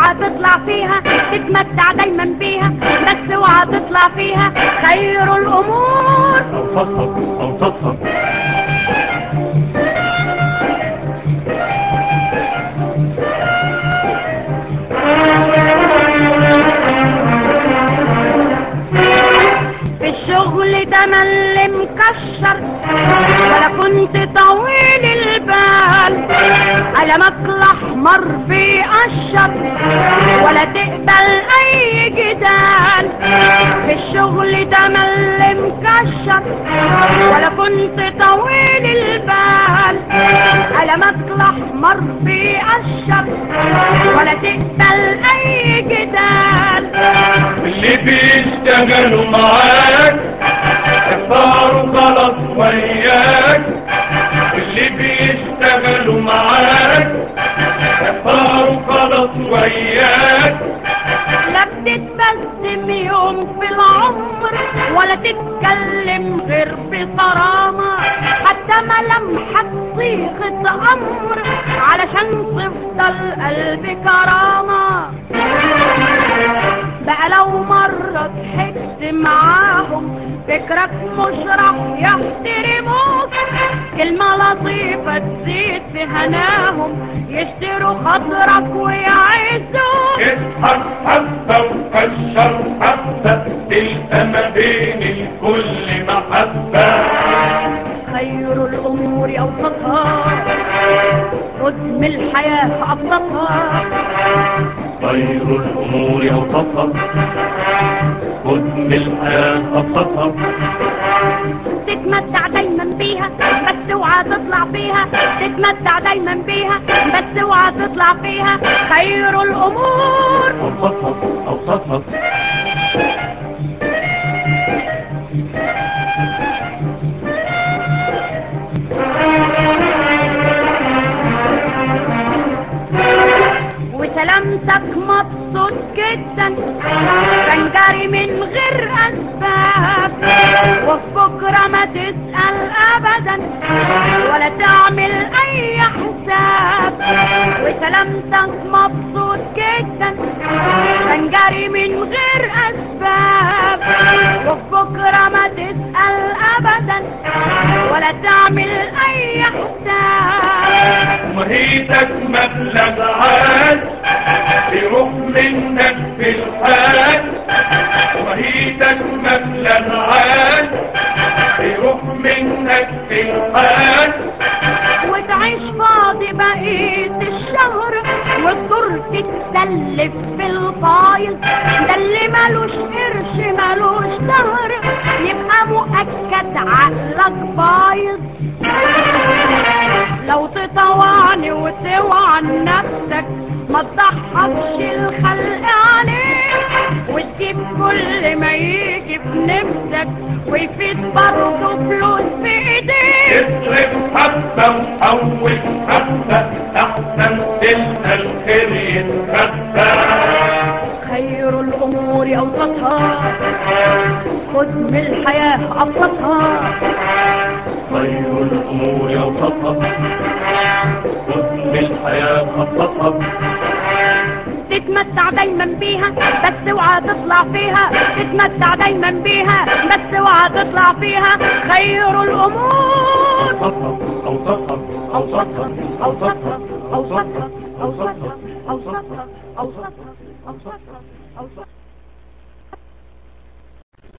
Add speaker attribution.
Speaker 1: اوعى تطلع فيها، تتمتع دايما بيها، بس اوعى تطلع فيها. خير الامور
Speaker 2: اوسطها.
Speaker 1: في الشغل ده انا اللي مكشر، ولا كنت طويل البال، قلمك الاحمر بيقشر، ولا تقبل اي جدال. في الشغل ده انا اللي مكشر، ولا كنت طويل البال، قلمك الاحمر بيقشر، ولا تقبل اي جدال.
Speaker 2: اللي بيشتغلوا معاك اختاروا خلاص وياك، اللي بيشتغلوا معاك اختاروا خلاص وياك.
Speaker 1: لا بتتبسم يوم في العمر، ولا تتكلم غير بصرامة، حتى ملامحك صيغة امر، علشان تفضل قلبي كرامة. بقى لو مرة ضحكت معاهم، فكرك مش راح يحترموك، كلمة لطيفة تزيد في هناهم، يشتروا خاطرك ويعزوك.
Speaker 2: اضحك حبة وكشر حبة، تلقى ما بين الكل محبة.
Speaker 1: خير الامور اوسطها، خذ من الحياة ابسطها.
Speaker 2: خير الامور اوسطها، خذ من الحياة ابسطها.
Speaker 1: تتمتع دايما بيها، بس اوعى تطلع فيها، تتمتع دايما بيها، بس اوعى تطلع فيها. خير الامور
Speaker 2: اوسطها.
Speaker 1: وسلامتك مبسوط جدا، كان جاري من غير اسباب، وفي بكره ما تسأل ابدا، ولا تعمل اي حساب. وسلامتك مبسوط جدا، كان جاري من غير اسباب، وفي بكره ما تسأل ابدا، ولا تعمل اي حساب.
Speaker 2: ومهيتك مبلغ عاد يروح منك في الحال، ومهيتك مبلغ عاد يروح منك في الحال.
Speaker 1: وتعيش فاضي بقية الشهر، والدور تتسلف في الفايض، ده اللي مالوش قرش مالوش ظهر، يبقى مؤكد عقلك بايظ. لو تطوعني وتوعى نفسك، ما تضحكش الخلق عليك، وتجيب كل ما يجي في نفسك، ويفيد برضه فلوس في ايديك.
Speaker 2: اصرف حبة وحول حبة، احسن تلقى الخير يتخبى.
Speaker 1: خير الامور اوسطها، خذ من الحياة ابسطها.
Speaker 2: خير الامور اوسطها، خذ من الحياة ابسطها.
Speaker 1: تتمتع دايما بيها، بس اوعى تطلع فيها، تتمتع دايما بيها، بس اوعى تطلع فيها. خير الامور
Speaker 2: اوسطها.
Speaker 1: اوسطها اوسطها اوسطها اوسطها اوسطها اوسطها اوسطها اوسطها اوسطها.